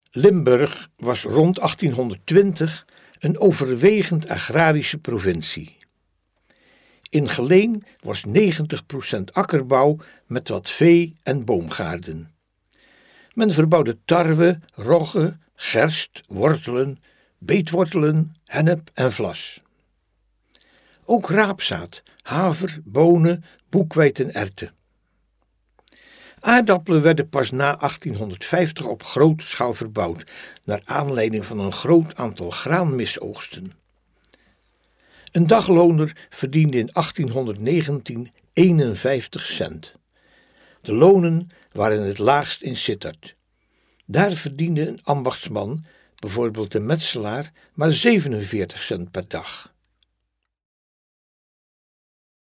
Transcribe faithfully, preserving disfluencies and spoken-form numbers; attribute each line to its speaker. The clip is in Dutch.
Speaker 1: Limburg was rond achttienhonderdtwintig een overwegend agrarische provincie. In Geleen was negentig procent akkerbouw met wat vee- en boomgaarden. Men verbouwde tarwe, rogge, gerst, wortelen, beetwortelen, hennep en vlas. Ook raapzaad, haver, bonen, boekweit en erwten. Aardappelen werden pas na achttienhonderdvijftig op grote schaal verbouwd, naar aanleiding van een groot aantal graanmisoogsten. Een dagloner verdiende in achttienhonderdnegentien eenenvijftig cent. De lonen waren het laagst in Sittard. Daar verdiende een ambachtsman, bijvoorbeeld een metselaar, maar zevenenveertig cent per dag.